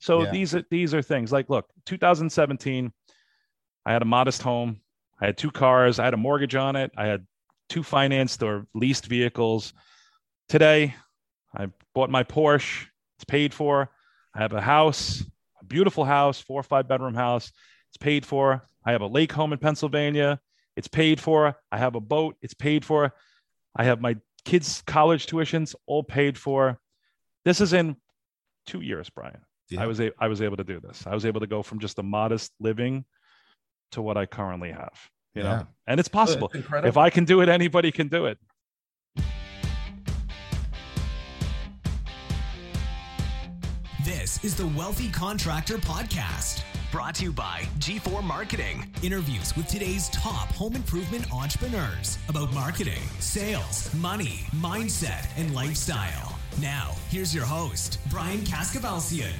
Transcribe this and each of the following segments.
So Yeah. these are things like, look, 2017, I had a modest home. I had 2 cars. I had a mortgage on it. I had 2 financed or leased vehicles. Today, I bought my Porsche. It's paid for. I have a house, a beautiful house, 4 or 5 bedroom house. It's paid for. I have a lake home in Pennsylvania. It's paid for. I have a boat. It's paid for. I have my kids' college tuitions all paid for. This is in 2 years, Brian. Yeah. I was able to do this. I was able to go from just a modest living to what I currently have. You know, and it's possible. It's incredible. If I can do it, anybody can do it. This is the Wealthy Contractor Podcast, brought to you by G4 Marketing. Interviews with today's top home improvement entrepreneurs about marketing, sales, money, mindset, and lifestyle. Now, here's your host, Brian Kaskavalciyan.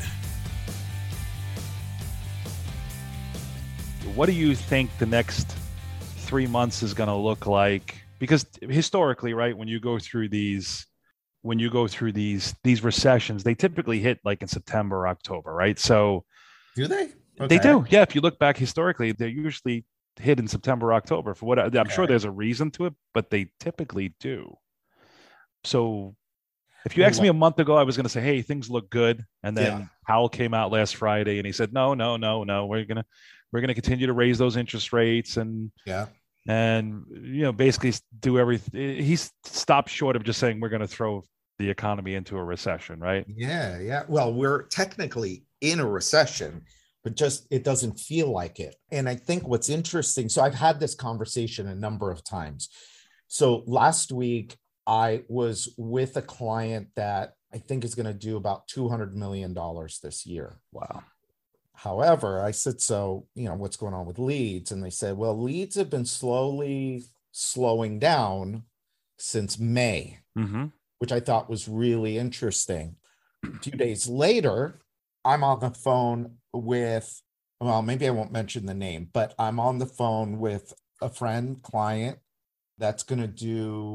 What do you think the next 3 months is going to look like? Because historically, right, when you go through these recessions, they typically hit like in September or October, right? So do they? Okay. They do. Yeah. If you look back historically, they're usually hit in September or October. For what I'm sure there's a reason to it, but they typically do. So if you asked me a month ago, I was going to say, hey, things look good. And then Powell came out last Friday and he said, no, we're going to continue to raise those interest rates and basically do everything. He's stopped short of just saying we're going to throw the economy into a recession, right? Yeah. Well, we're technically in a recession, but just it doesn't feel like it. And I think what's interesting, so I've had this conversation a number of times. So last week, I was with a client that I think is going to do about $200 million this year. Wow. However, I said, so, what's going on with leads? And they said, well, leads have been slowly slowing down since May, which I thought was really interesting. A few days later, I'm on the phone with, well, maybe I won't mention the name, but I'm on the phone with a client that's going to do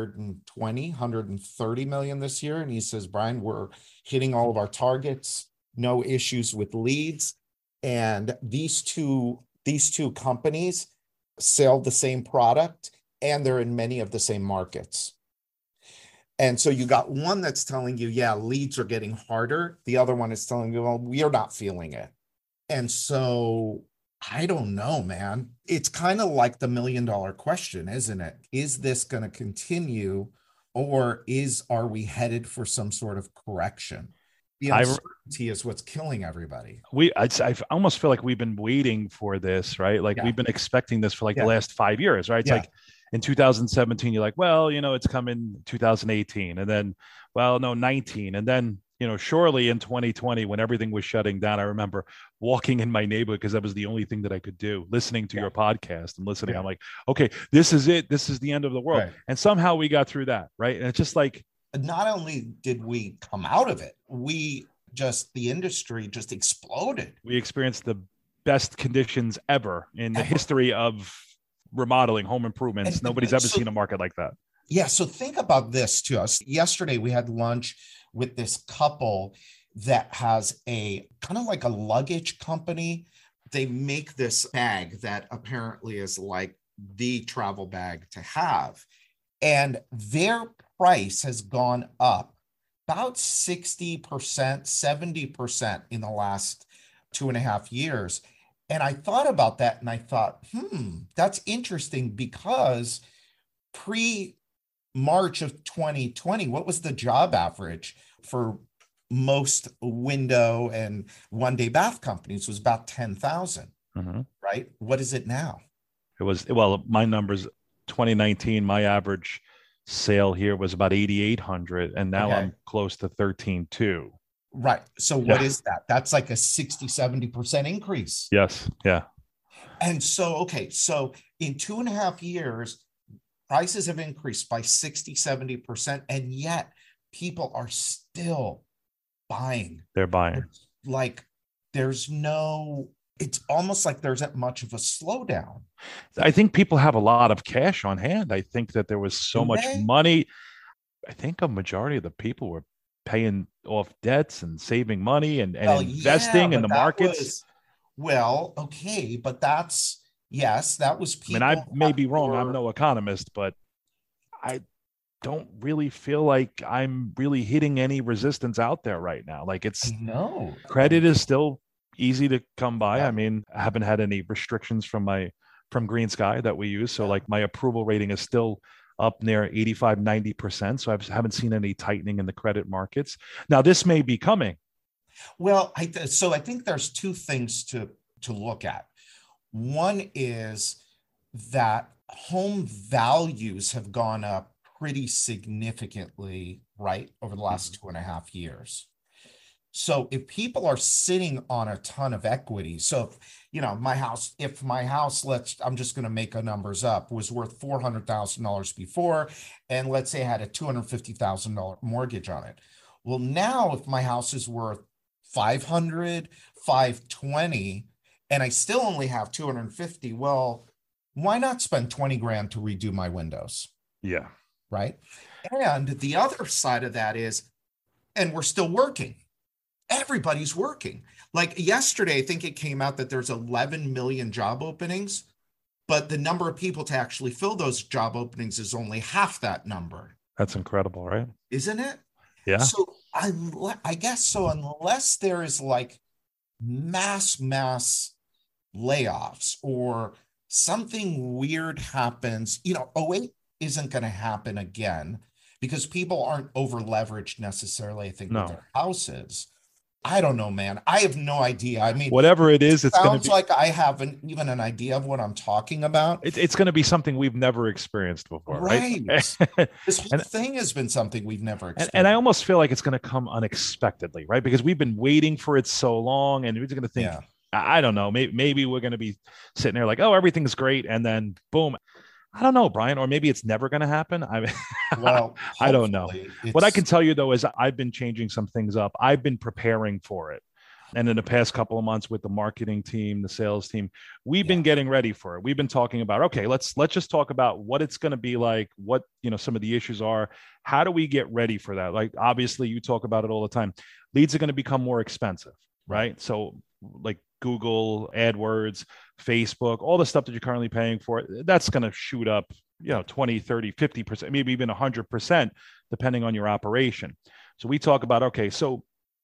130 million this year. And he says, Brian, we're hitting all of our targets, no issues with leads. And these two companies sell the same product and they're in many of the same markets. And so you got one that's telling you, leads are getting harder. The other one is telling you, well, we are not feeling it. And so I don't know, man. It's kind of like the $1 million question, isn't it? Is this going to continue or are we headed for some sort of correction? The uncertainty is what's killing everybody. I almost feel like we've been waiting for this, right? Like we've been expecting this for the last 5 years, right? It's like in 2017, you're like, well, it's coming 2018 and then, well, no, 19. And then, surely in 2020, when everything was shutting down, I remember walking in my neighborhood because that was the only thing that I could do, listening to your podcast and listening. I'm like, okay, this is it. This is the end of the world. Right. And somehow we got through that. Right. And it's just like, not only did we come out of it, the industry just exploded. We experienced the best conditions ever in the history of remodeling, home improvements. Nobody's ever seen a market like that. Yeah. So think about this to us. Yesterday, we had lunch with this couple that has a kind of like a luggage company. They make this bag that apparently is like the travel bag to have. And their price has gone up about 60%, 70% in the last 2.5 years. And I thought about that and I thought, that's interesting because pre-March of 2020, what was the job average for most window and one-day bath companies? It was about 10,000, right? What is it now? It was, well, my numbers, 2019, my average sale here was about 8,800 and now I'm close to 13,200. Right. So what is that? That's like a 60-70% increase. Yes. Yeah. And so so in 2.5 years prices have increased by 60-70%, and yet people are still buying. They're buying. It's almost like there's that much of a slowdown. I think people have a lot of cash on hand. I think that there was so much money. I think a majority of the people were paying off debts and saving money and Well, investing in but the that markets. okay, but yes, that was I mean, I people may that be wrong. I'm were, no economist, but I don't really feel like I'm really hitting any resistance out there right now. Like I know. credit is still easy to come by. Yeah. I mean, I haven't had any restrictions from Green Sky that we use. So Yeah. like my approval rating is still up near 85, 90%. So I haven't seen any tightening in the credit markets. Now this may be coming. Well, so I think there's two things to look at. One is that home values have gone up pretty significantly, right, over the last 2.5 years. So if people are sitting on a ton of equity, so if my house, I'm just going to make numbers up, was worth $400,000 before, and let's say I had a $250,000 mortgage on it. Well, now if my house is worth 500, 520, and I still only have 250, well, why not spend 20 grand to redo my windows? Yeah. Right. And the other side of that is, and we're still working. Everybody's working. Like yesterday, I think it came out that there's 11 million job openings, but the number of people to actually fill those job openings is only half that number. That's incredible, right? Isn't it? Yeah. So I guess so, unless there is like mass layoffs or something weird happens, 08 isn't going to happen again because people aren't over leveraged necessarily, I think, with their houses. I don't know, man. I have no idea. I mean, whatever it is, it's sounds like I haven't even an idea of what I'm talking about. It's going to be something we've never experienced before, right? This whole thing has been something we've never experienced. And I almost feel like it's going to come unexpectedly, right? Because we've been waiting for it so long, and we're going to think, I don't know, maybe we're going to be sitting there like, oh, everything's great, and then boom. I don't know, Brian, or maybe it's never going to happen. I mean, well, I don't know. What I can tell you, though, is I've been changing some things up. I've been preparing for it. And in the past couple of months with the marketing team, the sales team, we've been getting ready for it. We've been talking about, okay, let's just talk about what it's going to be like, what, some of the issues are. How do we get ready for that? Like, obviously, you talk about it all the time. Leads are going to become more expensive, right? So like Google, AdWords, Facebook, all the stuff that you're currently paying for, that's going to shoot up, 20, 30, 50%, maybe even 100%, depending on your operation. So we talk about, okay, so,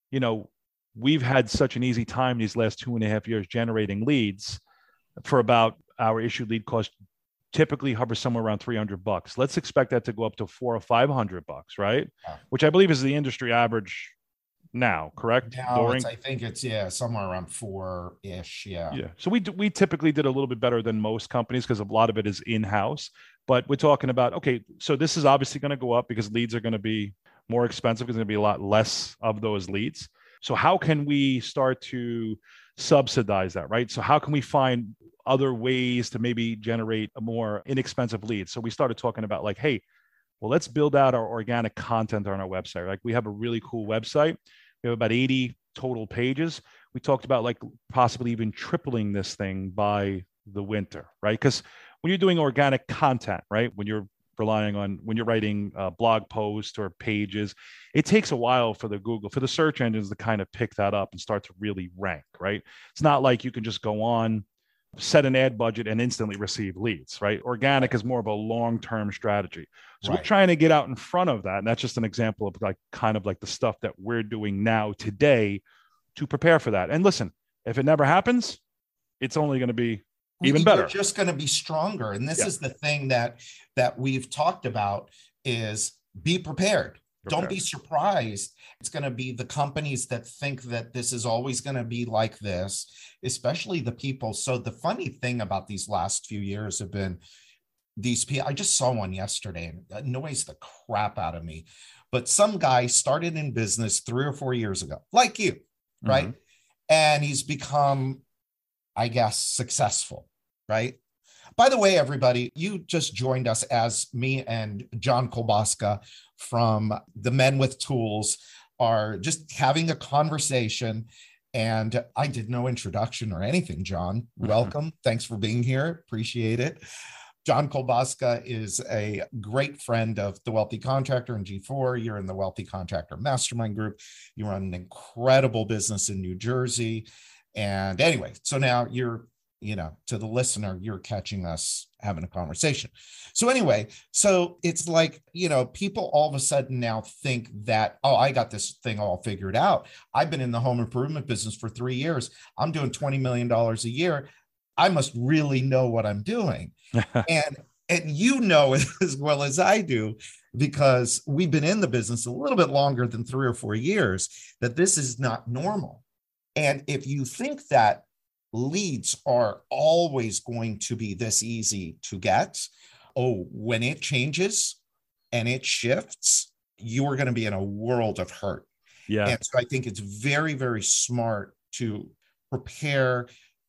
we've had such an easy time these last 2.5 years generating leads for about our issued lead cost typically hovers somewhere around $300. Let's expect that to go up to $400 or $500, right? Yeah. Which I believe is the industry average now, correct? Now I think it's somewhere around 4-ish. Yeah. So we typically did a little bit better than most companies because a lot of it is in-house. But we're talking about, okay, so this is obviously going to go up because leads are going to be more expensive because there's going to be a lot less of those leads. So how can we start to subsidize that, right? So how can we find other ways to maybe generate a more inexpensive lead? So we started talking about like, hey, well, let's build out our organic content on our website. Like we have a really cool website. We have about 80 total pages. We talked about like possibly even tripling this thing by the winter, right? Because when you're doing organic content, right, when you're writing blog posts or pages, it takes a while for the search engines to kind of pick that up and start to really rank, right? It's not like you can just go on, set an ad budget and instantly receive leads, right? Organic is more of a long-term strategy. So we're trying to get out in front of that. And that's just an example of like kind of like the stuff that we're doing now today to prepare for that. And listen, if it never happens, it's only going to be even better. We're just going to be stronger. And this is the thing that we've talked about is be prepared. Don't be surprised. It's going to be the companies that think that this is always going to be like this, especially the people. So the funny thing about these last few years have been these people. I just saw one yesterday and it annoys the crap out of me. But some guy started in business 3 or 4 years ago, like you, right? Mm-hmm. And he's become, I guess, successful, right? By the way, everybody, you just joined us as me and John Kolbaska from the Men with Tools are just having a conversation. And I did no introduction or anything, John. Welcome. Thanks for being here. Appreciate it. John Kolbaska is a great friend of The Wealthy Contractor and G4. You're in the Wealthy Contractor Mastermind Group. You run an incredible business in New Jersey. And anyway, so now you're, to the listener, you're catching us having a conversation. So anyway, so it's like, people all of a sudden now think that, oh, I got this thing all figured out. I've been in the home improvement business for 3 years. I'm doing $20 million a year. I must really know what I'm doing. and you know it as well as I do, because we've been in the business a little bit longer than 3 or 4 years, that this is not normal. And if you think that leads are always going to be this easy to get, when it changes and it shifts, you are going to be in a world of hurt. Yeah. And so I think it's very, very smart to prepare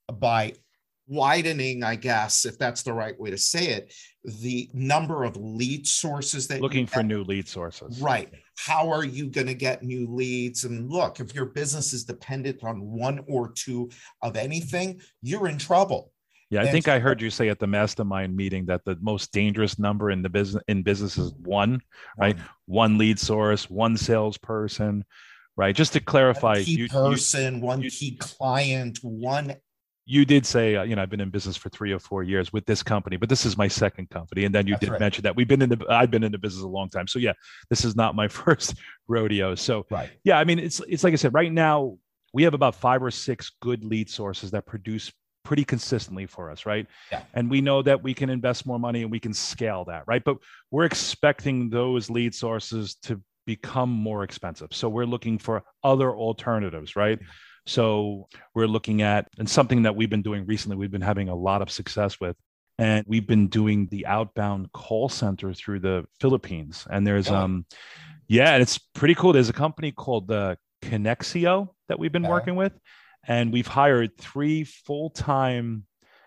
by widening, I guess, if that's the right way to say it, the number of lead sources that looking for new lead sources. Right. How are you going to get new leads? And look, if your business is dependent on one or two of anything, you're in trouble. Yeah, I think I heard you say at the mastermind meeting that the most dangerous number in business is one, right? One lead source, one salesperson, right? Just to clarify, one key person, one key client, one. You did say, I've been in business for 3 or 4 years with this company, but this is my second company. And then you did mention that I've been in the business a long time. So yeah, this is not my first rodeo. So yeah, I mean, it's like I said, right now we have about 5 or 6 good lead sources that produce pretty consistently for us, right? Yeah. And we know that we can invest more money and we can scale that, right? But we're expecting those lead sources to become more expensive. So we're looking for other alternatives, right? Yeah. So we're looking at, and something that we've been doing recently, we've been having a lot of success with, and we've been doing the outbound call center through the Philippines. And there's, and it's pretty cool. There's a company called Connexio that we've been working with, and we've hired 3 full-time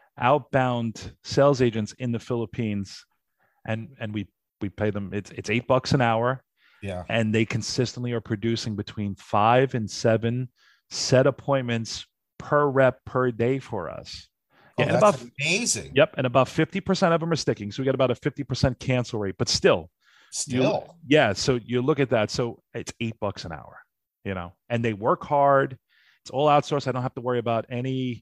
outbound sales agents in the Philippines, and we pay them, it's $8 an hour. Yeah. And they consistently are producing between 5 and 7 set appointments per rep per day for us. Yeah, and that's amazing. Yep. And about 50% of them are sticking. So we got about a 50% cancel rate, but still. Yeah. So you look at that. So it's $8 an hour, and they work hard. It's all outsourced. I don't have to worry about any,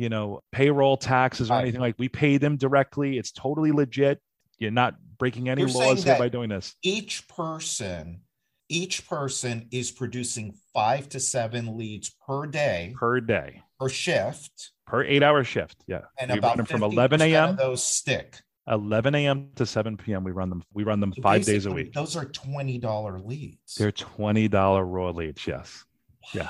payroll taxes or anything. Like, we pay them directly. It's totally legit. You're not breaking any laws here by doing this. Each person is producing 5 to 7 leads per day, per shift, per 8-hour shift. Yeah. And we about from 11 a.m. of those stick. 11 a.m. to 7 p.m. We run them 5 days a week. Those are $20 leads. They're $20 raw leads. Yes. Yeah.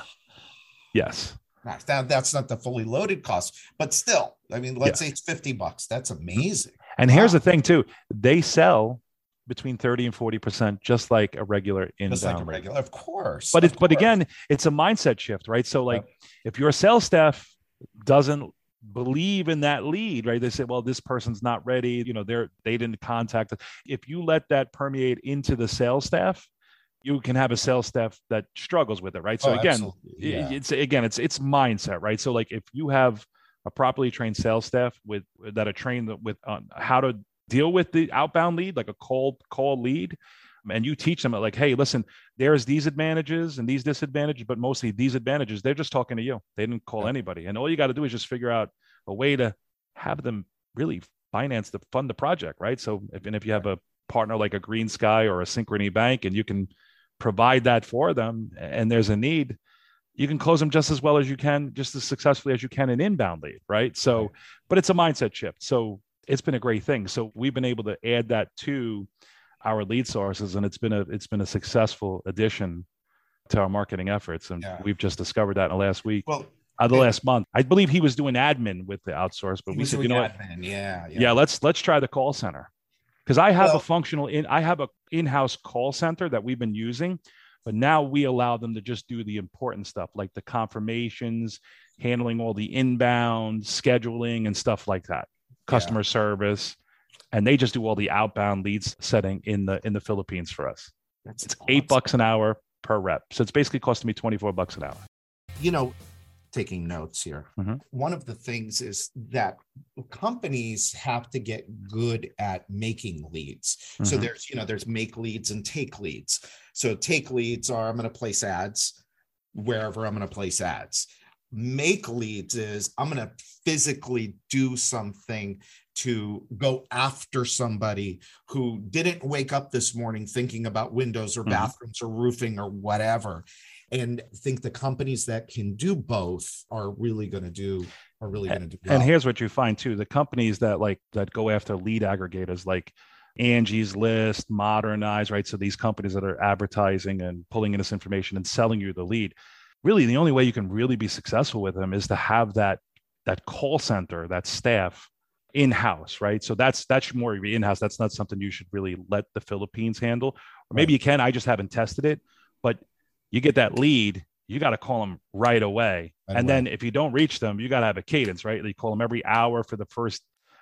Yes. Now, that's not the fully loaded cost, but still, I mean, let's say it's $50. That's amazing. And here's the thing too. They sell between 30 and 40%, just like a regular inbound. Just like a regular, of course. But again, it's a mindset shift, right? So like, if your sales staff doesn't believe in that lead, right? They say, well, this person's not ready. They didn't contact us. If you let that permeate into the sales staff, you can have a sales staff that struggles with it, right? So it's mindset, right? So like, if you have a properly trained sales staff that are trained with how to deal with the outbound lead, like a cold call lead, and you teach them like, hey, listen, there's these advantages and these disadvantages, but mostly these advantages, they're just talking to you. They didn't call anybody. And all you got to do is just figure out a way to have them really fund the project, right? So if you have a partner like a Green Sky or a Synchrony Bank, and you can provide that for them, and there's a need, you can close them just as well as you can, just as successfully as you can an inbound lead, right? So, but it's a mindset shift. So it's been a great thing. So we've been able to add that to our lead sources, and it's been a successful addition to our marketing efforts. And we've just discovered that in the last week. Well, the last month, I believe he was doing admin with the outsource, but we said, what? Let's try the call center, because I have a in-house call center that we've been using, but now we allow them to just do the important stuff, like the confirmations, handling all the inbound scheduling and stuff like that, customer service, and they just do all the outbound leads setting in the Philippines for us. It's awesome. $8 an hour per rep. So it's basically costing me $24 an hour. taking notes here. Mhm. One of the things is that companies have to get good at making leads. So Mhm. there's make leads and take leads. So take leads are, I'm going to place ads wherever I'm going to place ads. Make leads is, I'm going to physically do something to go after somebody who didn't wake up this morning thinking about windows or bathrooms or roofing or whatever. And think the companies that can do both are really going to do well. And here's what you find too: the companies that go after lead aggregators like Angie's List, Modernize, right? So these companies that are advertising and pulling in this information and selling you the lead. Really, the only way you can really be successful with them is to have that call center, that staff in-house, right? So that's more in-house. That's not something you should really let the Philippines handle. Or maybe you can. I just haven't tested it. But you get that lead, you got to call them right away. Then if you don't reach them, you got to have a cadence, right? You call them every hour for the first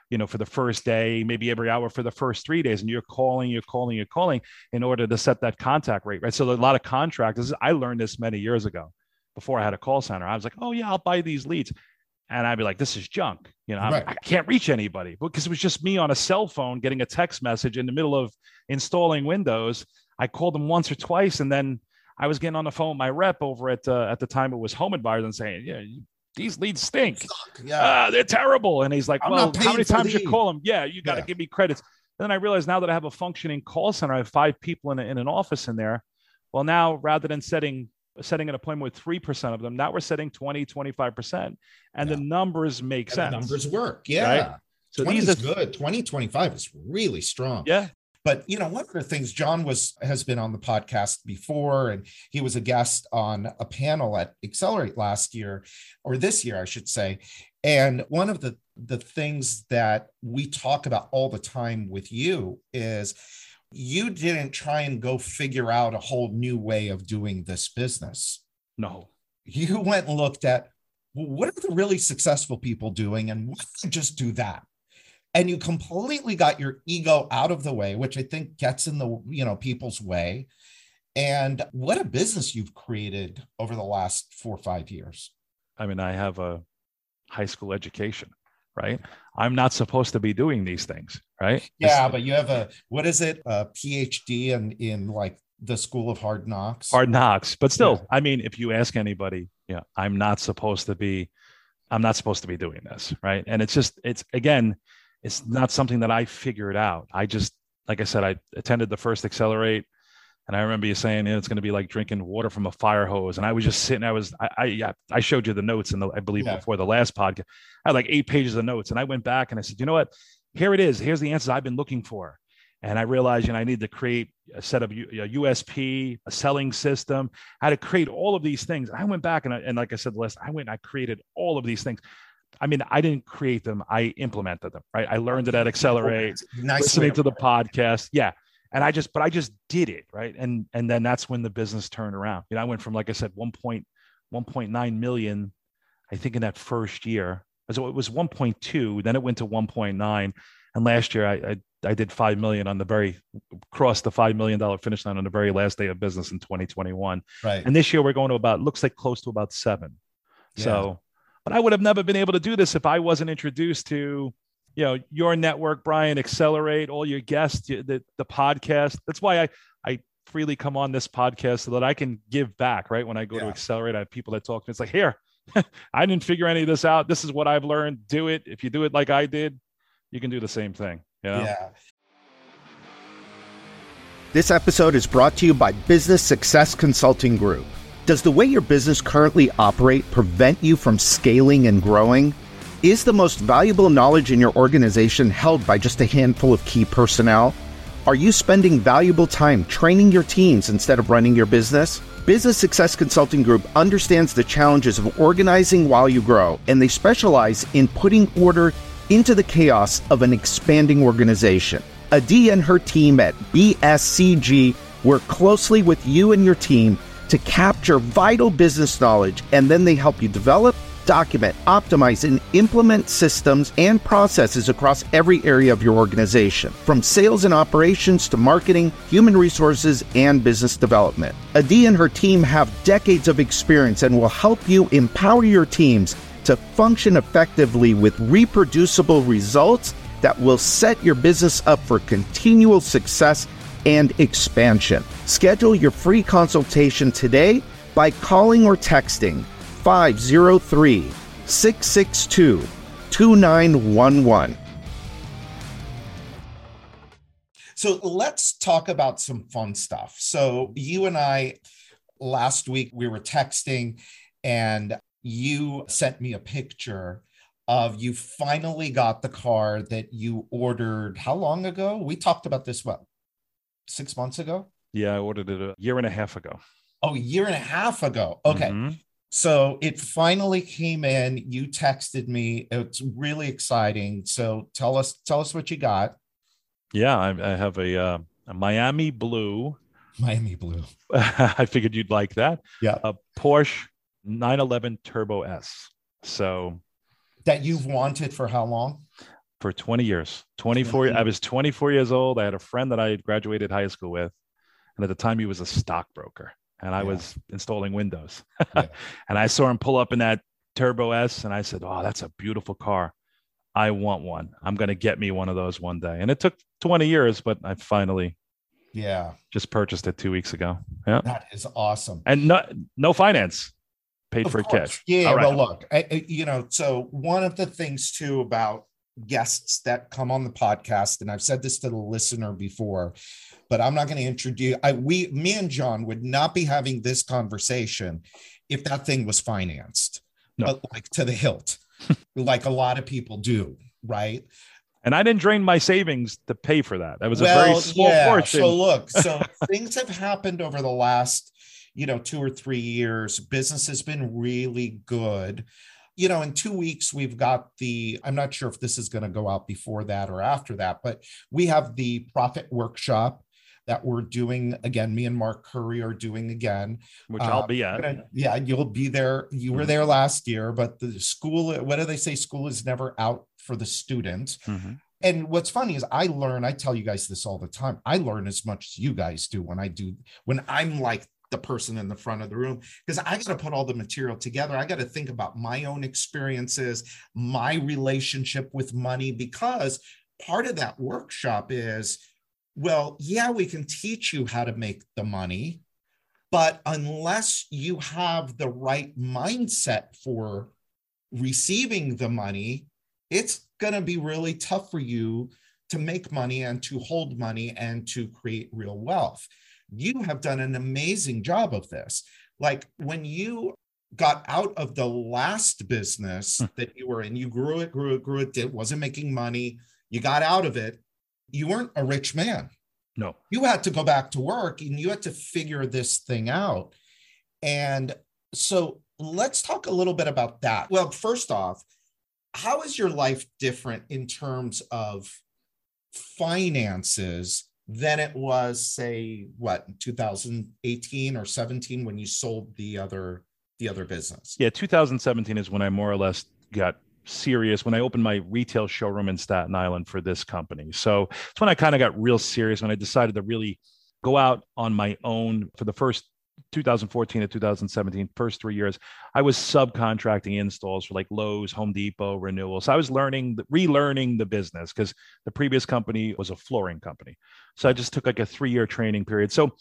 day, maybe every hour for the first 3 days, and you're calling in order to set that contact rate, right? So a lot of contractors, I learned this many years ago before I had a call center. I was like, oh yeah, I'll buy these leads. And I'd be like, this is junk. I can't reach anybody because it was just me on a cell phone getting a text message in the middle of installing Windows. I called them once or twice, and then I was getting on the phone with my rep over at the time it was Home Advisor and saying, yeah, these leads stink. They're terrible. And he's like, well, how many times you call them? Yeah, you got to give me credits. And then I realized now that I have a functioning call center, I have 5 people in an office in there. Well, now rather than setting an appointment with 3% of them, now we're setting 20, 25%. And the numbers make sense. The numbers work. Yeah. Right? So 20 is good. 20, 25 is really strong. Yeah. But, one of the things, John has been on the podcast before, and he was a guest on a panel at Accelerate last year, or this year, I should say. And one of the things that we talk about all the time with you is you didn't try and go figure out a whole new way of doing this business. No. You went and looked at, well, what are the really successful people doing, and why don't you just do that? And you completely got your ego out of the way, which I think gets in the, people's way. And what a business you've created over the last 4 or 5 years. I mean, I have a high school education, right? I'm not supposed to be doing these things, right? Yeah, but you have a PhD in like the School of Hard Knocks. Hard Knocks. But still, I mean, if you ask anybody, I'm not supposed to be doing this, right? And it's not something that I figured out. I just, like I said, I attended the first Accelerate, and I remember you saying it's going to be like drinking water from a fire hose. And I was just sitting. I showed you the notes, and I believe before the last podcast, I had like 8 pages of notes, and I went back and I said, you know what? Here it is. Here's the answers I've been looking for. And I realized, I need to create a set of a USP, a selling system. I had to create all of these things. I went back and like I said, I created all of these things. I mean, I didn't create them. I implemented them, right? I learned it at Accelerate, listening to the podcast. Yeah. And I just did it. Right. And then that's when the business turned around. I went from, like I said, 1.9 million, I think in that first year. So it was 1.2, then it went to 1.9. And last year I did 5 million crossed the $5 million finish line on the very last day of business in 2021. Right. And this year we're going to looks like close to about 7. Yeah. So, but I would have never been able to do this if I wasn't introduced to, your network, Brian, Accelerate, all your guests, the podcast. That's why I freely come on this podcast so that I can give back, right? When I go to Accelerate, I have people that talk to me. It's like, here, I didn't figure any of this out. This is what I've learned. Do it. If you do it like I did, you can do the same thing. Yeah. This episode is brought to you by Business Success Consulting Group. Does the way your business currently operate prevent you from scaling and growing? Is the most valuable knowledge in your organization held by just a handful of key personnel? Are you spending valuable time training your teams instead of running your business? Business Success Consulting Group understands the challenges of organizing while you grow, and they specialize in putting order into the chaos of an expanding organization. Adi and her team at BSCG work closely with you and your team to capture vital business knowledge, and then they help you develop, document, optimize, and implement systems and processes across every area of your organization, from sales and operations to marketing, human resources, and business development. Adi and her team have decades of experience and will help you empower your teams to function effectively with reproducible results that will set your business up for continual success and expansion. Schedule your free consultation today by calling or texting 503-662-2911. So let's talk about some fun stuff. So you and I, last week, we were texting and you sent me a picture of you finally got the car that you ordered. How long ago? We talked about this, 6 months ago? Yeah, I ordered it a year and a half ago. Oh, a year and a half ago. Okay. Mm-hmm. So it finally came in. You texted me. It's really exciting. So tell us what you got. Yeah, I have a Miami blue. Miami blue. I figured you'd like that. Yeah. A Porsche 911 Turbo S. So that you've wanted for how long? For 20 years. 24. I was 24 years old. I had a friend that I had graduated high school with. And at the time he was a stockbroker. And I was installing Windows. And I saw him pull up in that Turbo S. And I said, oh, that's a beautiful car. I want one. I'm going to get me one of those one day. And it took 20 years, but I finally just purchased it 2 weeks ago. Yeah. That is awesome. And no finance. Paid Of for it course. cash. Yeah. Right. Well, look, so one of the things too about guests that come on the podcast, and I've said this to the listener before, but I'm not going to introduce, me and John would not be having this conversation if that thing was financed, like to the hilt, like a lot of people do. Right. And I didn't drain my savings to pay for that. That was a very small portion. So look, things have happened over the last, 2 or 3 years. Business has been really good. In 2 weeks, we've got I'm not sure if this is going to go out before that or after that, but we have the profit workshop that we're doing again. Me and Mark Curry are doing again. Which I'll be at. You'll be there. You were there last year, but the school, what do they say? School is never out for the student. Mm-hmm. And what's funny is I tell you guys this all the time. I learn as much as you guys do when I'm like the person in the front of the room, because I got to put all the material together. I got to think about my own experiences, my relationship with money, because part of that workshop is, we can teach you how to make the money, but unless you have the right mindset for receiving the money, it's going to be really tough for you to make money and to hold money and to create real wealth. You have done an amazing job of this. Like when you got out of the last business that you were in, you grew it, it wasn't making money. You got out of it. You weren't a rich man. No. You had to go back to work and you had to figure this thing out. And so let's talk a little bit about that. Well, first off, how is your life different in terms of finances than it was, say, 2018 or 17 when you sold the other business? Yeah, 2017 is when I more or less got serious, when I opened my retail showroom in Staten Island for this company. So it's when I kind of got real serious, when I decided to really go out on my own. For the first 2014 to 2017, first 3 years, I was subcontracting installs for like Lowe's, Home Depot, Renewal. So I was relearning the business because the previous company was a flooring company. So I just took like a 3-year training period. So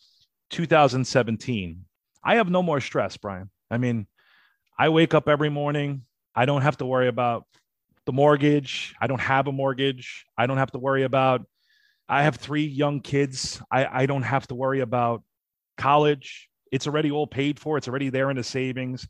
2017, I have no more stress, Brian. I mean, I wake up every morning. I don't have to worry about the mortgage. I don't have a mortgage. I don't have to worry about, I have 3 young kids. I don't have to worry about college. It's already all paid for. It's already there in the savings.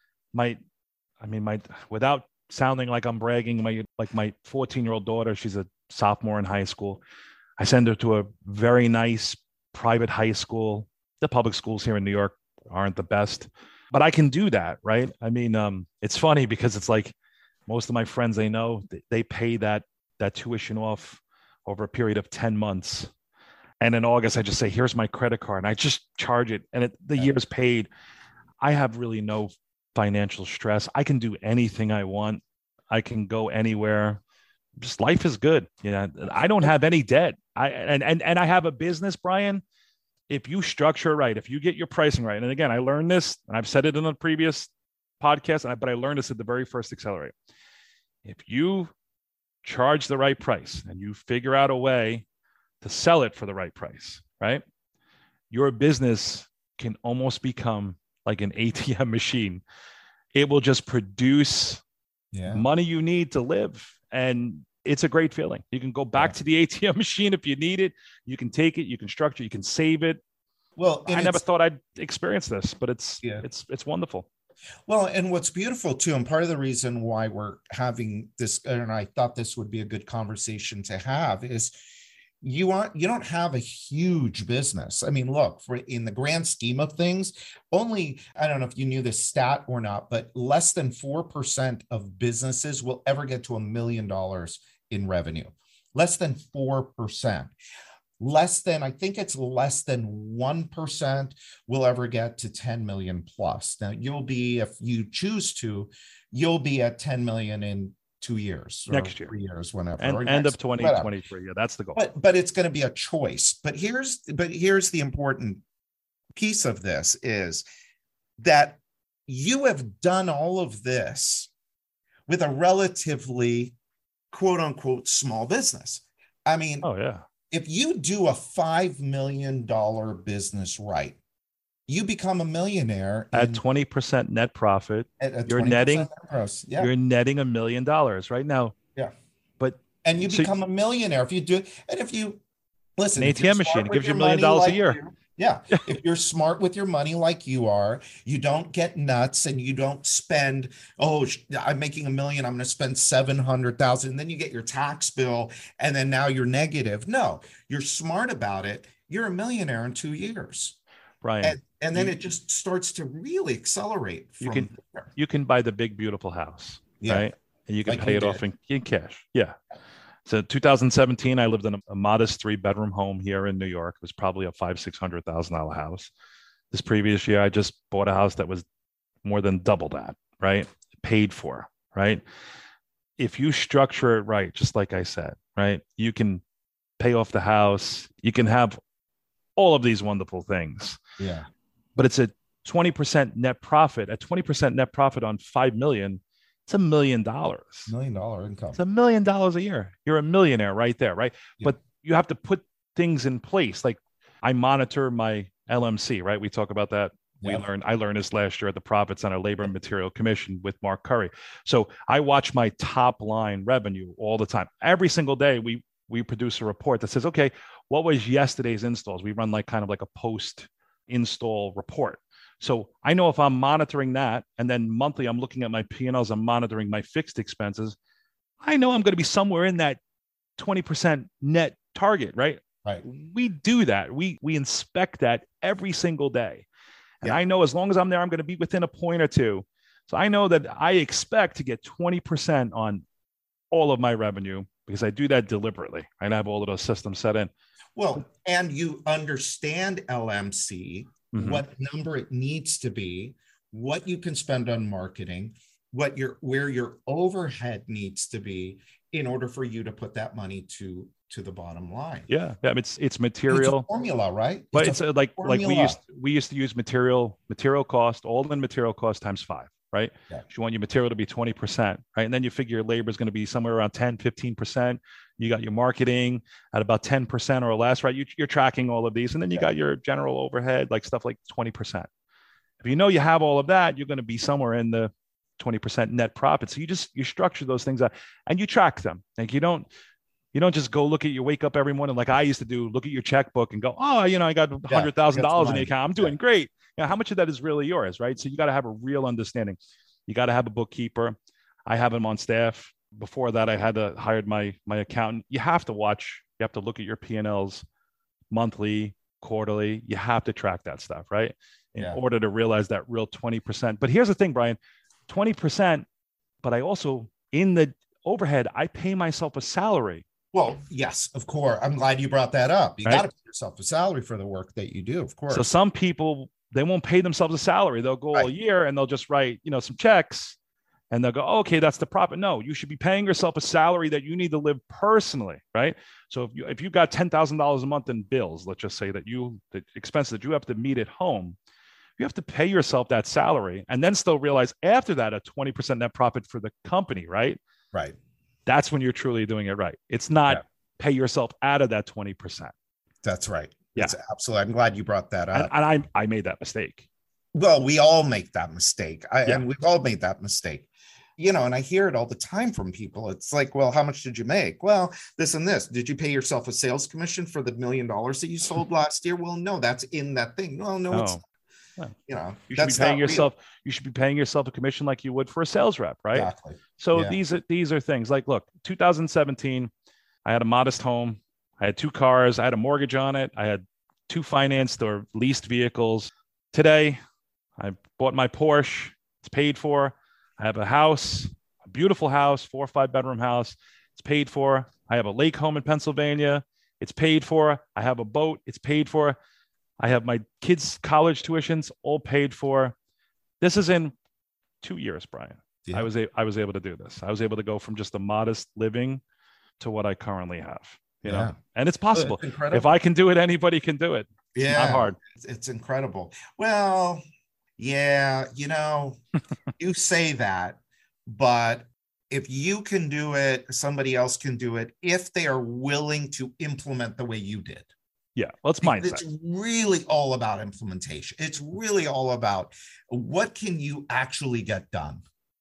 Without sounding like I'm bragging, my 14-year-old daughter, she's a sophomore in high school. I send her to a very nice private high school. The public schools here in New York aren't the best, but I can do that, right? I mean, it's funny because it's like most of my friends they know, they pay that tuition off over a period of 10 months. And in August, I just say, here's my credit card. And I just charge it. And the year's paid. I have really no financial stress. I can do anything I want. I can go anywhere. Just life is good. I don't have any debt. And I have a business, Brian. If you structure it right, if you get your pricing right, and again, I learned this, and I've said it in a previous podcast, but I learned this at the very first Accelerate. If you charge the right price and you figure out a way to sell it for the right price, right? Your business can almost become like an ATM machine. It will just produce money you need to live. And it's a great feeling. You can go back to the ATM machine if you need it. You can take it, you can structure, you can save it. Well, I never thought I'd experience this, but it's wonderful. Well, and what's beautiful too, and part of the reason why we're having this, and I thought this would be a good conversation to have, is you don't have a huge business. I mean, look, in the grand scheme of things, only, I don't know if you knew this stat or not, but less than 4% of businesses will ever get to $1 million in revenue. Less than 4%. I think it's less than 1% will ever get to 10 million plus. Now if you choose to, you'll be at 10 million in 2 years, next year, 3 years, whenever, and end of 2023. Yeah, that's the goal. But it's going to be a choice. But here's the important piece of this is that you have done all of this with a relatively quote unquote small business. I mean, if you do a $5 million business right, you become a millionaire at 20% net profit. You're netting $1 million right now. Yeah. And you become a millionaire if you do it. And if you listen, an ATM machine, it gives you $1 million a year. If you're smart with your money like you are, you don't get nuts and you don't spend, I'm making $1 million, I'm going to spend 700,000. And then you get your tax bill and then now you're negative. No, you're smart about it. You're a millionaire in 2 years. Brian. And then it just starts to really accelerate. You can buy the big, beautiful house, right? And you can pay it off in cash. Yeah. So 2017, I lived in a modest 3-bedroom home here in New York. It was probably a $500,000-$600,000 house. This previous year, I just bought a house that was more than double that, right? Paid for, right? If you structure it right, just like I said, right? You can pay off the house. You can have all of these wonderful things. Yeah. But it's a 20% net profit. At 20% net profit on 5 million, it's $1 million. $1 million income. It's $1 million a year. You're a millionaire right there, right? Yeah. But you have to put things in place. Like I monitor my LMC, right? We talk about that. Yeah. I learned this last year at the Profit Center Labor and Material Commission with Mark Curry. So I watch my top line revenue all the time. Every single day we produce a report that says, okay, what was yesterday's installs? We run like a post install report. So I know if I'm monitoring that and then monthly I'm looking at my P&Ls, I'm monitoring my fixed expenses, I know I'm going to be somewhere in that 20% net target, right? Right. We do that. We inspect that every single day. And I know as long as I'm there, I'm going to be within a point or two. So I know that I expect to get 20% on all of my revenue because I do that deliberately. I have all of those systems set in. Well, and you understand LMC, what number it needs to be, what you can spend on marketing, where your overhead needs to be in order for you to put that money to the bottom line. Yeah. It's material. It's a formula, right? But it's like we used to use material cost, all in material cost times 5. Right? Yeah. You want your material to be 20%, right? And then you figure your labor is going to be somewhere around 10, 15%. You got your marketing at about 10% or less, right? You're tracking all of these. And then you got your general overhead, like stuff like 20%. If you know you have all of that, you're going to be somewhere in the 20% net profit. So you structure those things out and you track them. Like you don't just go wake up every morning like I used to do, look at your checkbook and go, I got $100,000 in the account. I'm doing great. How much of that is really yours, right? So you got to have a real understanding. You got to have a bookkeeper. I have him on staff. Before that, I had to hire my accountant. You have to look at your P&Ls monthly, quarterly. You have to track that stuff, right? In order to realize that real 20%. But here's the thing, Brian, 20%, but I also, in the overhead, I pay myself a salary. Well, yes, of course. I'm glad you brought that up. You got to pay yourself a salary for the work that you do, of course. So some people they won't pay themselves a salary. They'll go all year and they'll just write, some checks and they'll go, oh, okay, that's the profit. No, you should be paying yourself a salary that you need to live personally, right? So if you got $10,000 a month in bills, let's just say that the expense that you have to meet at home, you have to pay yourself that salary and then still realize after that a 20% net profit for the company, right? Right. That's when you're truly doing it right. It's not pay yourself out of that 20%. That's right. Yeah. It's absolutely. I'm glad you brought that up. And I made that mistake. Well, we all make that mistake. And we've all made that mistake. And I hear it all the time from people. It's like, well, how much did you make? Well, this and this. Did you pay yourself a sales commission for the $1 million that you sold last year? Well, no, that's in that thing. Well, no, it's not. You should be paying yourself. You should be paying yourself a commission like you would for a sales rep, right? Exactly. So these are things like, look, 2017, I had a modest home. I had 2 cars. I had a mortgage on it. I had 2 financed or leased vehicles. Today, I bought my Porsche. It's paid for. I have a house, a beautiful house, 4 or 5 bedroom house. It's paid for. I have a lake home in Pennsylvania. It's paid for. I have a boat. It's paid for. I have my kids' college tuitions all paid for. This is in 2 years, Brian. Yeah. I was able to do this. I was able to go from just a modest living to what I currently have. You know, and it's possible. It's if I can do it, anybody can do it. It's not hard. It's incredible. Well, yeah, you say that, but if you can do it, somebody else can do it if they are willing to implement the way you did. Yeah, well, it's mindset. It's really all about implementation. It's really all about what can you actually get done?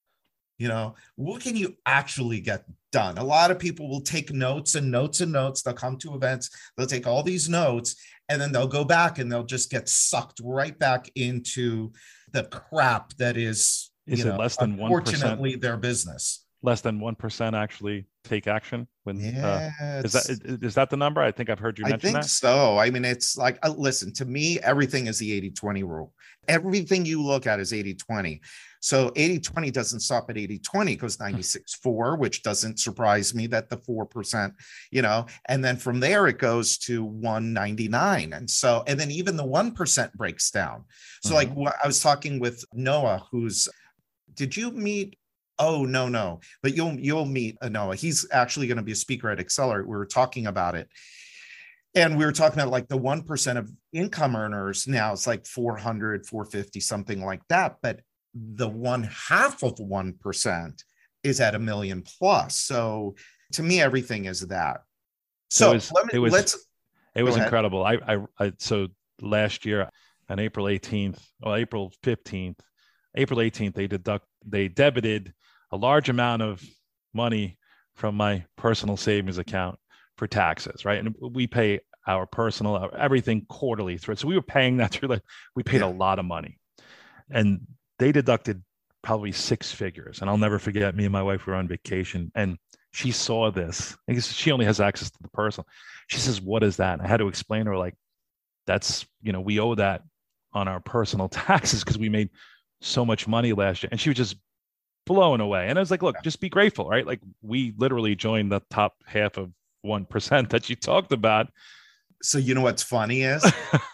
What can you actually get done? A lot of people will take notes and notes and notes. They'll come to events. They'll take all these notes and then they'll go back and they'll just get sucked right back into the crap that is it less than 1%? Unfortunately, their business. Less than 1% actually take action when is that the number? I think I've heard you mention that. I think so. I mean, it's like, listen, to me, everything is the 80-20 rule. Everything you look at is 80-20. So 80-20 doesn't stop at 80-20, it goes 96-4, which doesn't surprise me that the 4%, and then from there it goes to 199. And then even the 1% breaks down. So like I was talking with Noah, did you meet? Oh, no, but you'll meet Noah. He's actually going to be a speaker at Accelerate. We were talking about it. And we were talking about like the 1% of income earners now it's like 400, 450, something like that. But the 1/2 of 1% is at $1 million plus. So to me, everything is that. So it was incredible. So last year on April 18th, or April 15th, April 18th, they debited a large amount of money from my personal savings account for taxes, right? And we pay our personal, everything quarterly through it. So we were paying that through, we paid a lot of money. And they deducted probably 6 figures. And I'll never forget, me and my wife were on vacation and she saw this. I guess she only has access to the personal. She says, what is that? And I had to explain to her, that's, we owe that on our personal taxes because we made so much money last year. And she was just blown away. And I was like, look, just be grateful, right? Like we literally joined the top half of 1% that you talked about. So what's funny is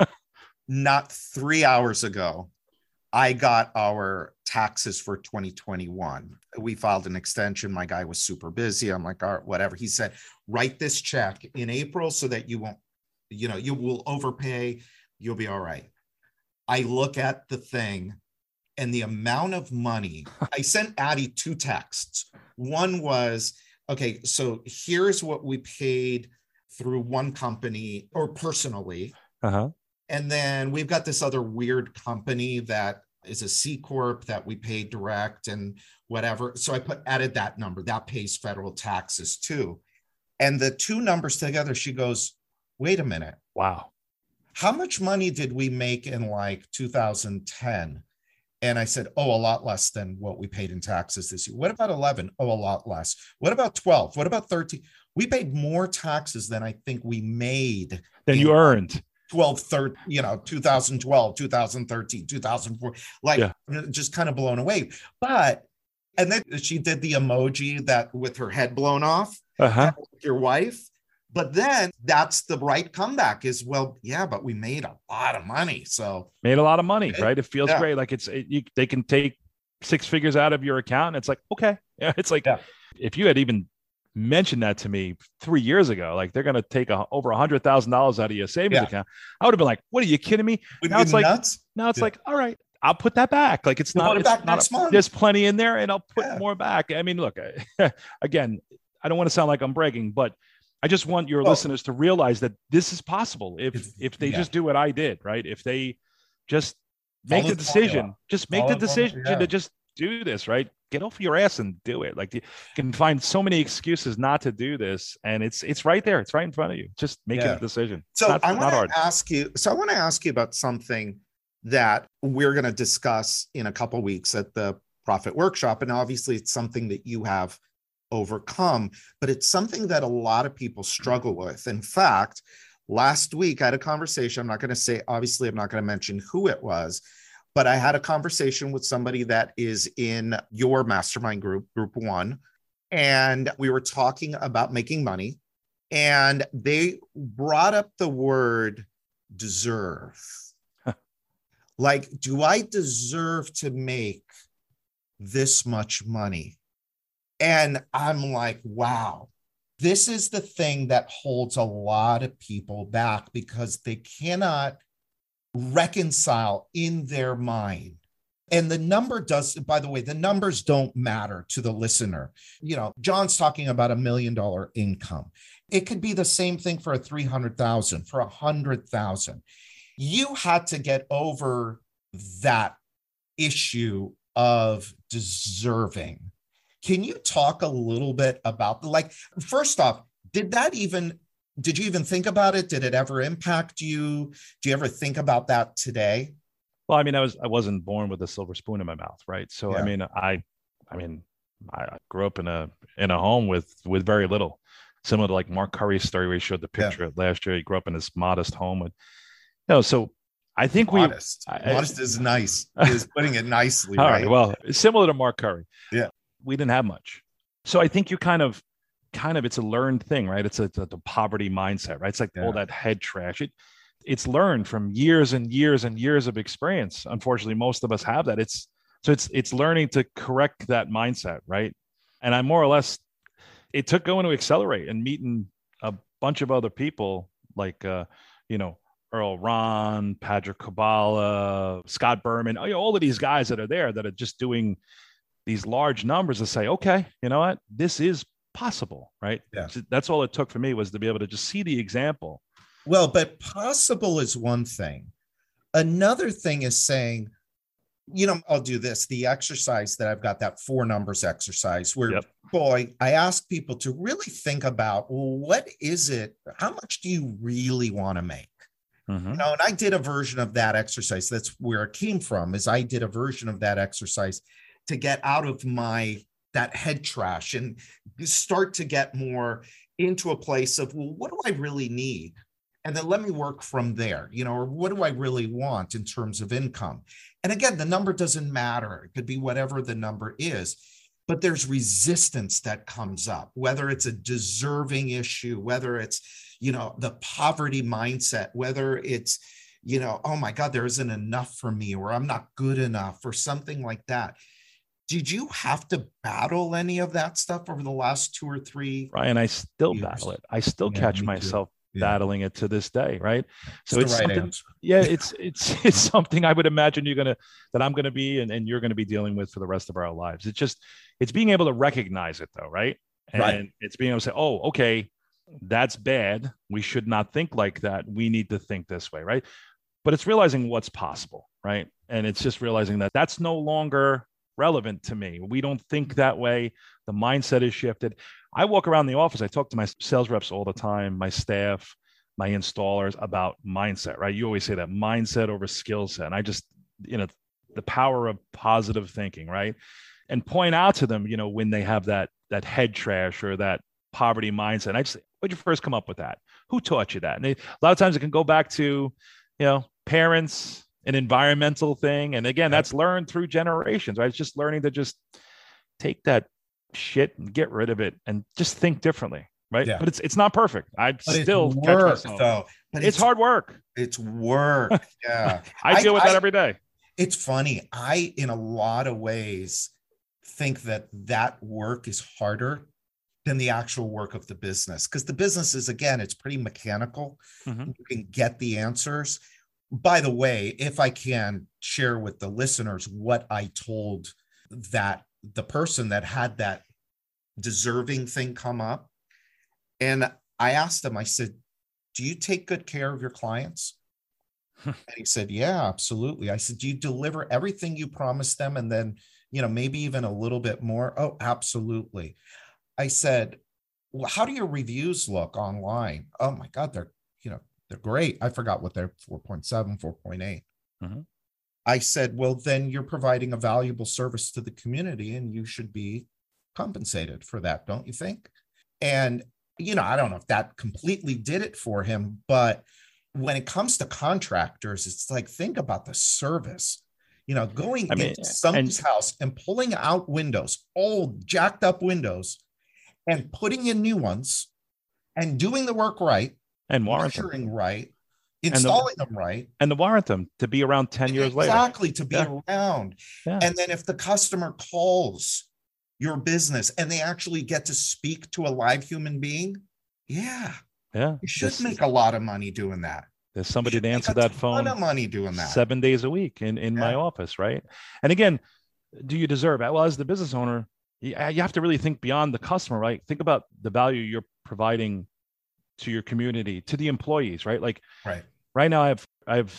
not 3 hours ago, I got our taxes for 2021. We filed an extension. My guy was super busy. I'm like, all right, whatever. He said, write this check in April so that you won't, you will overpay. You'll be all right. I look at the thing and the amount of money. I sent Addie 2 texts. One was, okay, so here's what we paid through one company or personally. And then we've got this other weird company that is a C Corp that we paid direct and whatever. So I added that number that pays federal taxes too. And the 2 numbers together, she goes, wait a minute. Wow. How much money did we make in 2010? And I said, a lot less than what we paid in taxes this year. What about 11? A lot less. What about 12? What about 13? We paid more taxes than I think we made. Than you earned. 2012, 2013, 2004, just kind of blown away. And then she did the emoji that with her head blown off. Your wife. But then that's the right comeback is, well, yeah, but we made a lot of money. So made a lot of money, right? It feels yeah. great. Like they can take 6 figures out of your account. And it's like, okay. Yeah. It's like, if you had even mentioned that to me 3 years ago, like they're going to take over $100,000 out of your savings account, I would have been like, what are you kidding me? Now it's like, nuts. Now it's like, all right, I'll put that back. Like it's not, next month. There's plenty in there and I'll put more back. I mean, look, again, I don't want to sound like I'm bragging, but I just want your listeners to realize that this is possible if they just do what I did, right? If they just make the decision, to just do this, right? Get off your ass and do it. Like you can find so many excuses not to do this, and it's right there. It's right in front of you. Just make a decision. So I want to ask you. So I want to ask you about something that we're going to discuss in a couple of weeks at the Profit Workshop, and obviously it's something that you have overcome, but it's something that a lot of people struggle with. In fact, last week I had a conversation. I'm not going to mention who it was, but I had a conversation with somebody that is in your mastermind group 1, and we were talking about making money, and they brought up the word deserve. Like, do I deserve to make this much money? And I'm like, wow, this is the thing that holds a lot of people back because they cannot reconcile in their mind. And the number does, by the way, the numbers don't matter to the listener. You know, John's talking about $1 million income. It could be the same thing for a 300,000, for 100,000. You had to get over that issue of deserving. Can you talk a little bit about, like, first off, did you even think about it? Did it ever impact you? Do you ever think about that today? Well, I mean, I wasn't born with a silver spoon in my mouth, right? So, I mean, I grew up in a home with very little, similar to like Mark Curry's story where he showed the picture last year. He grew up in this modest home, and so I think modest is nice. Is putting it nicely. All right. Well, similar to Mark Curry. Yeah. We didn't have much. So I think you kind of, it's a learned thing, right? It's a poverty mindset, right? It's like all that head trash. It's learned from years and years and years of experience. Unfortunately, most of us have that. It's learning to correct that mindset, right? And I more or less, it took going to Accelerate and meeting a bunch of other people like, Earl Ron, Patrick Kabbalah, Scott Berman, all of these guys that are there that are just doing these large numbers to say, okay, you know what, this is possible, right? Yeah. So that's all it took for me was to be able to just see the example. Well, but possible is one thing. Another thing is saying, I'll do this, the exercise that I've got, that 4 numbers exercise where, boy, I ask people to really think about, well, what is it? How much do you really want to make? Mm-hmm. And I did a version of that exercise. That's where it came from, is I did a version of that exercise to get out of that head trash and start to get more into a place of, well, what do I really need? And then let me work from there, or what do I really want in terms of income? And again, the number doesn't matter. It could be whatever the number is, but there's resistance that comes up, whether it's a deserving issue, whether it's, the poverty mindset, whether it's, oh my God, there isn't enough for me, or I'm not good enough, or something like that. Did you have to battle any of that stuff over the last 2 or 3? Ryan, I still battle it. I still catch myself battling it to this day, right? So it's something, it's something I would imagine that I'm gonna be and you're gonna be dealing with for the rest of our lives. It's being able to recognize it though, right? And it's being able to say, oh, okay, that's bad. We should not think like that. We need to think this way, right? But it's realizing what's possible, right? And it's just realizing that that's no longer relevant to me. We don't think that way. The mindset is shifted. I walk around the office. I talk to my sales reps all the time, my staff, my installers about mindset, right? You always say that mindset over skill set. And I just, the power of positive thinking, right? And point out to them, when they have that head trash or that poverty mindset. I just say, where'd you first come up with that? Who taught you that? And a lot of times it can go back to, parents, an environmental thing. And again, that's learned through generations, right? It's just learning to just take that shit and get rid of it and just think differently. right? Yeah. But it's not perfect. I But still it's catch work myself. though. But It's hard work. It's work. Yeah. I deal with that every day. It's funny. I, in a lot of ways, think that work is harder than the actual work of the business, because the business is, again, it's pretty mechanical. Mhm. You can get the answers. By the way, if I can share with the listeners what I told that the person that had that deserving thing come up, and I asked him, I said, do you take good care of your clients? And he said, yeah, absolutely. I said, do you deliver everything you promised them? And then, maybe even a little bit more? Oh, absolutely. I said, well, how do your reviews look online? Oh my God, they're great. I forgot what they're 4.7, 4.8. Mhm. I said, well, then you're providing a valuable service to the community and you should be compensated for that, don't you think? And, I don't know if that completely did it for him, but when it comes to contractors, it's like, think about the service, going into somebody's house and pulling out windows, old jacked up windows, and putting in new ones and doing the work right And warrant measuring them. right, installing them right. And to warrant them to be around 10 years later. Exactly, to be around. Yeah. And then if the customer calls your business and they actually get to speak to a live human being, Yeah. you should make a lot of money doing that. There's somebody to answer that phone. A ton of money doing that. 7 days a week in my office, right? And again, do you deserve it? Well, as the business owner, you have to really think beyond the customer, right? Think about the value you're providing to your community, to the employees, right? Like right now I have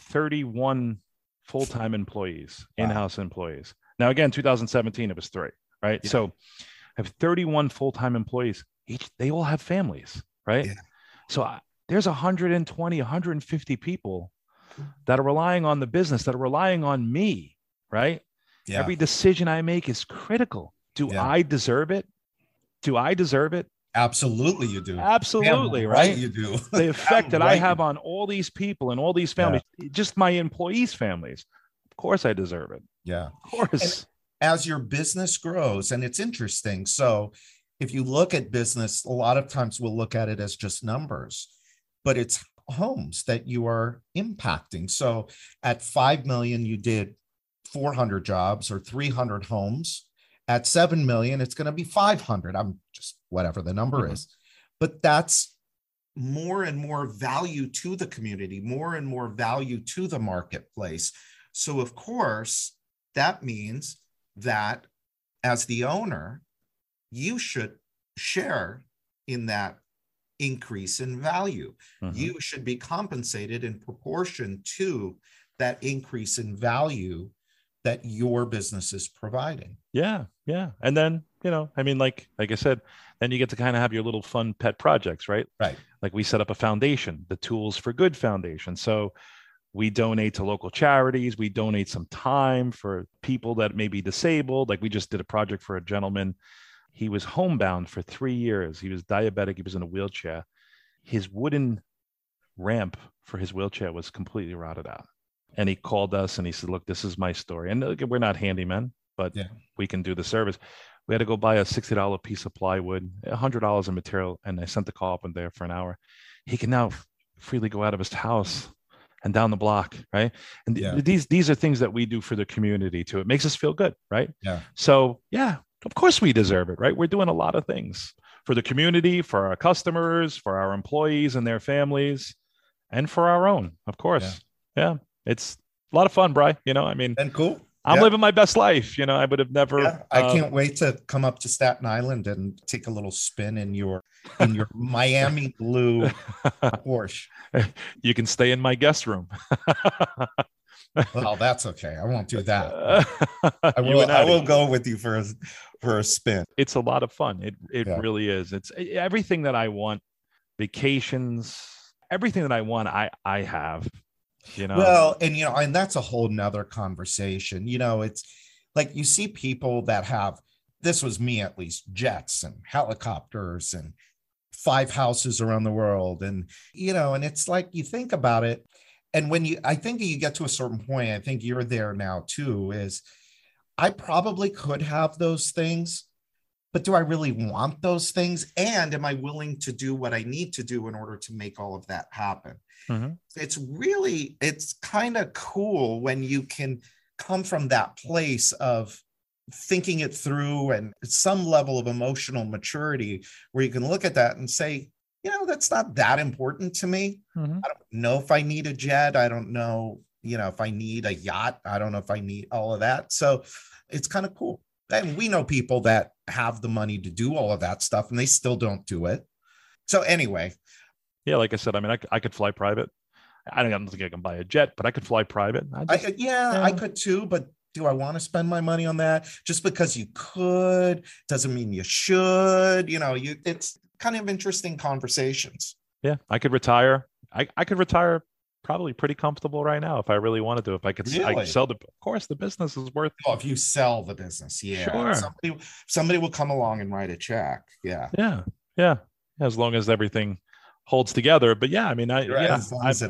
31 full-time employees, in-house employees. Now, again, 2017, it was 3, right? Yeah. So I have 31 full-time employees. They all have families, right? Yeah. So there's 120, 150 people that are relying on the business, that are relying on me, right? Yeah. Every decision I make is critical. Do I deserve it? Do I deserve it? Absolutely, you do. Absolutely, right? You do. The effect that I have on all these people and all these families, just my employees' families. Of course, I deserve it. Yeah, of course. And as your business grows, and it's interesting. So, if you look at business, a lot of times we'll look at it as just numbers, but it's homes that you are impacting. So, at 5 million, you did 400 jobs or 300 homes. At 7 million, it's going to be 500. I'm just whatever the number is, but that's more and more value to the community, more and more value to the marketplace. So of course, that means that as the owner, you should share in that increase in value. You should be compensated in proportion to that increase in value that your business is providing. Yeah. And then, like I said, then you get to kind of have your little fun pet projects, right? Right. Like we set up a foundation, the Tools for Good Foundation. So we donate to local charities. We donate some time for people that may be disabled. Like we just did a project for a gentleman. He was homebound for 3 years. He was diabetic. He was in a wheelchair. His wooden ramp for his wheelchair was completely rotted out. And he called us and he said, look, this is my story. And we're not handymen, but we can do the service. We had to go buy a $60 piece of plywood, $100 of material. And I sent the carpenter there for an hour. He can now freely go out of his house and down the block, right? And these are things that we do for the community too. It makes us feel good, right? Yeah. So of course we deserve it, right? We're doing a lot of things for the community, for our customers, for our employees and their families, and for our own, of course. Yeah. It's a lot of fun, Bri. And cool. I'm living my best life. I would have never. Yeah, I can't wait to come up to Staten Island and take a little spin in your Miami blue Porsche. You can stay in my guest room. Well, that's okay. I won't do that. I will go with you for a spin. It's a lot of fun. It really is. It's everything that I want. Vacations, everything that I want, I have. Well, and that's a whole nother conversation. It's like you see people that have, this was me at least, jets and helicopters and 5 houses around the world. And, and it's like, you think about it. And I think you get to a certain point, I think you're there now too, is I probably could have those things, but do I really want those things? And am I willing to do what I need to do in order to make all of that happen? Mhm. It's kind of cool when you can come from that place of thinking it through and some level of emotional maturity where you can look at that and say, that's not that important to me. Mhm. I don't know if I need a jet. I don't know, if I need a yacht. I don't know if I need all of that. So it's kind of cool. And we know people that have the money to do all of that stuff and they still don't do it. So anyway. Yeah, like I said, I mean, I could fly private. I don't think I can buy a jet, but I could fly private. I could too, but do I want to spend my money on that? Just because you could doesn't mean you should. It's kind of interesting conversations. Yeah, I could retire. I could retire probably pretty comfortable right now if I really wanted to. If I could, I could sell of course, the business is worth. Oh, if you sell the business, yeah, sure. Somebody will come along and write a check. Yeah. As long as everything holds together. But yeah, I mean, yours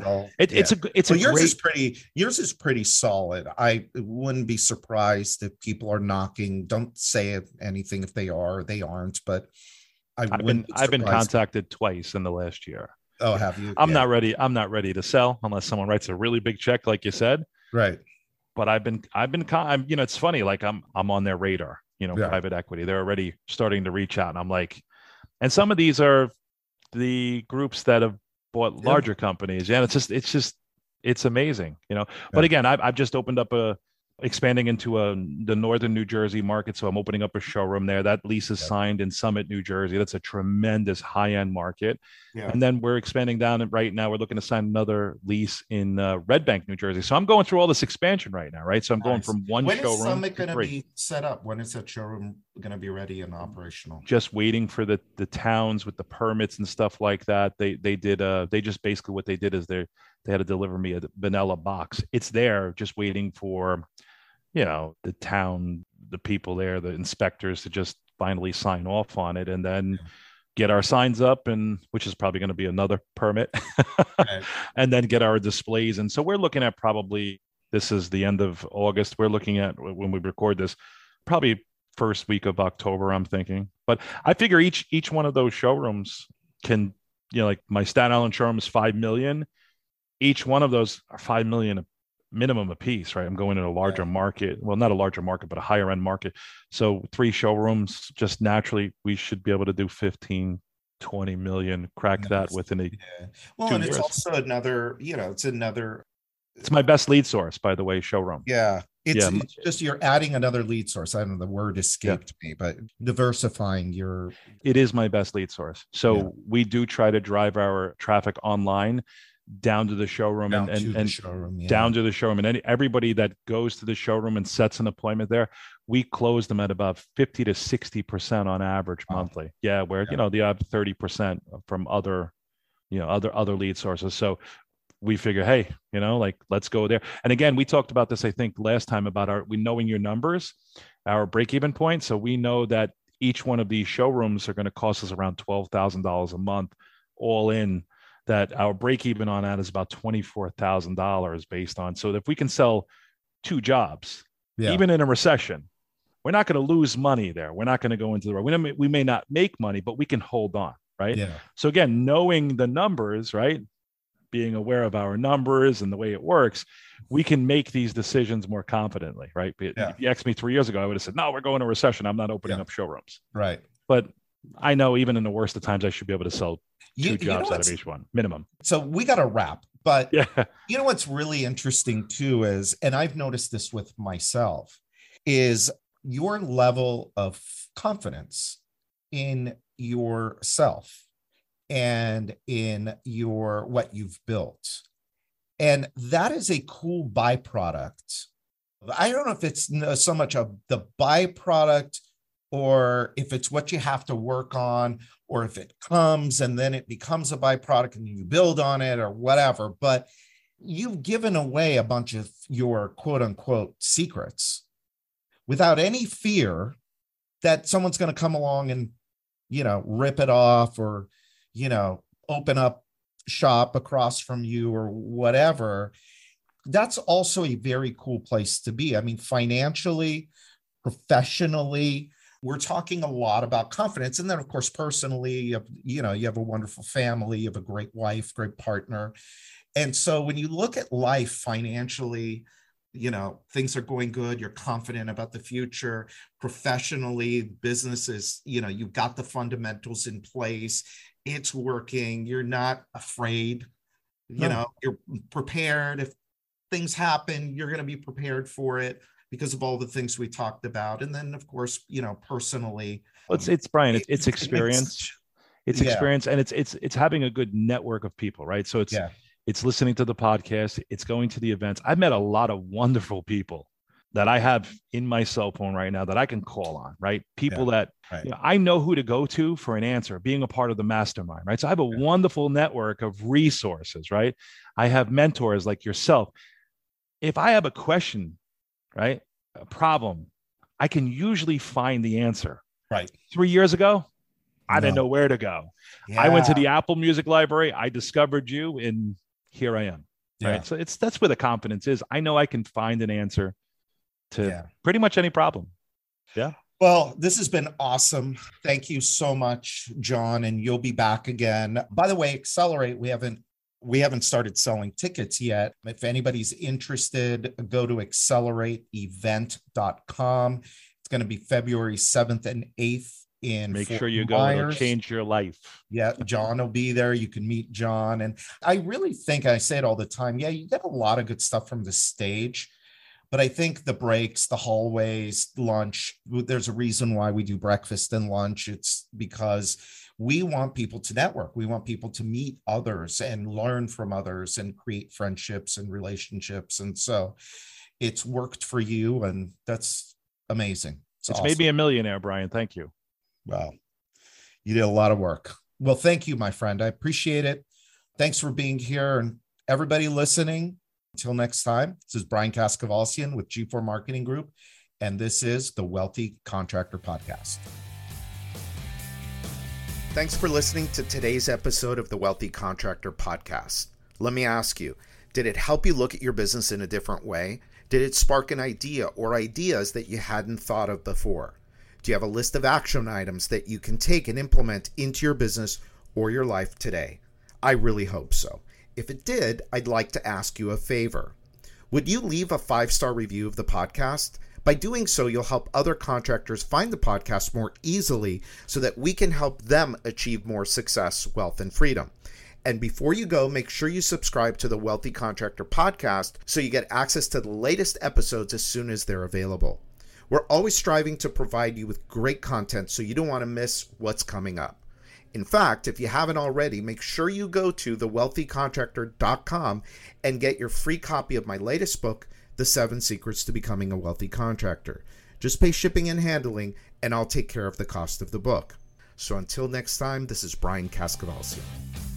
is pretty solid. I wouldn't be surprised if people are knocking. Don't say anything if they aren't, but I've been contacted twice in the last year. Oh, have you? I'm not ready to sell unless someone writes a really big check, like you said. Right. But it's funny, like I'm on their radar, private equity. They're already starting to reach out. And I'm like, and some of these are the groups that have bought larger companies. Yeah. It's amazing, but again, I've just opened up expanding into the northern New Jersey market. So I'm opening up a showroom there. That lease is signed in Summit, New Jersey. That's a tremendous high-end market. Yeah. And then we're expanding down, and right now we're looking to sign another lease in Red Bank, New Jersey. So I'm going through all this expansion right now, right? So I'm going from one showroom. When is Summit going to be set up? When is that showroom going to be ready and operational? Just waiting for the towns with the permits and stuff like that. They just basically what they did is they had to deliver me a vanilla box. It's there, just waiting for the town, the people there, the inspectors to just finally sign off on it, and then get our signs up, and which is probably going to be another permit, right. And then get our displays. And so we're looking at this is the end of August. We're looking at, when we record this, probably first week of October, I'm thinking. But I figure each one of those showrooms can, like my Staten Island showroom is $5 million. Each one of those are $5 million minimum a piece, right? I'm going in a larger market. Well, not a larger market, but a higher end market. So 3 showrooms, just naturally, we should be able to do 15, 20 million, crack that within a 2 and years. It's also another, it's my best lead source, by the way, showroom. Yeah. It's just, you're adding another lead source. I don't know, the word escaped me, but diversifying it is my best lead source. So we do try to drive our traffic online down to the showroom and down to the showroom, and everybody that goes to the showroom and sets an appointment there, we close them at about 50 to 60% on average monthly. Yeah, where the other 30% from other lead sources. So we figure, hey, let's go there. And again, we talked about this, I think, last time about knowing your numbers, our break-even point. So we know that each one of these showrooms are going to cost us around $12,000 a month, all in. That our break even on that is about $24,000 based on. So if we can sell 2 jobs, even in a recession, we're not going to lose money there. We're not going to go into we may not make money, but we can hold on, right? Yeah. So again, knowing the numbers, right? Being aware of our numbers and the way it works, we can make these decisions more confidently, right? If you asked me 3 years ago, I would have said, no, we're going to recession. I'm not opening up showrooms. Right. But I know even in the worst of times, I should be able to sell 2 jobs out of each one minimum. So we got to wrap, but what's really interesting too is, and I've noticed this with myself, is your level of confidence in yourself and in what you've built. And that is a cool byproduct. I don't know if it's so much of the byproduct or if it's what you have to work on, or if it comes and then it becomes a byproduct and you build on it or whatever, but you've given away a bunch of your quote unquote secrets without any fear that someone's going to come along and, rip it off or, open up shop across from you or whatever. That's also a very cool place to be. I mean, financially, professionally, we're talking a lot about confidence. And then, of course, personally, you have a wonderful family, you have a great wife, great partner. And so when you look at life financially, things are going good. You're confident about the future. Professionally, business is, you've got the fundamentals in place. It's working. You're not afraid. You're prepared. If things happen, you're going to be prepared for it because of all the things we talked about. And then, of course, personally, it's Brian, it's experience. It's experience, and it's having a good network of people, right? So it's listening to the podcast, it's going to the events. I've met a lot of wonderful people that I have in my cell phone right now that I can call on, right? People that I know who to go to for an answer, being a part of the mastermind, right? So I have a wonderful network of resources, right? I have mentors like yourself. If I have a question, right, a problem, I can usually find the answer. Right. 3 years ago, I didn't know where to go. I went to the Apple Music Library. I discovered you, and here I am. Right. So that's where the confidence is. I know I can find an answer to pretty much any problem. Yeah. Well, this has been awesome. Thank you so much, John. And you'll be back again. By the way, Accelerate, we haven't started selling tickets yet. If anybody's interested, go to accelerateevent.com. It's going to be February 7th and 8th. Make sure you go. It'll change your life. Yeah, John will be there. You can meet John. And I really think, I say it all the time, you get a lot of good stuff from the stage. But I think the breaks, the hallways, lunch, there's a reason why we do breakfast and lunch. It's because we want people to network. We want people to meet others and learn from others and create friendships and relationships. And so it's worked for you, and that's amazing. It's awesome. Made me a millionaire, Brian. Thank you. Well, you did a lot of work. Well, thank you, my friend. I appreciate it. Thanks for being here. And everybody listening, until next time, this is Brian Kaskavalciyan with G4 Marketing Group, and this is the Wealthy Contractor Podcast. Thanks for listening to today's episode of the Wealthy Contractor Podcast. Let me ask you, did it help you look at your business in a different way? Did it spark an idea or ideas that you hadn't thought of before? Do you have a list of action items that you can take and implement into your business or your life today? I really hope so. If it did, I'd like to ask you a favor. Would you leave a 5-star review of the podcast? By doing so, you'll help other contractors find the podcast more easily so that we can help them achieve more success, wealth, and freedom. And before you go, make sure you subscribe to the Wealthy Contractor Podcast so you get access to the latest episodes as soon as they're available. We're always striving to provide you with great content, so you don't want to miss what's coming up. In fact, if you haven't already, make sure you go to thewealthycontractor.com and get your free copy of my latest book, The 7 Secrets to Becoming a Wealthy Contractor. Just pay shipping and handling, and I'll take care of the cost of the book. So until next time, this is Brian Kaskavalciyan.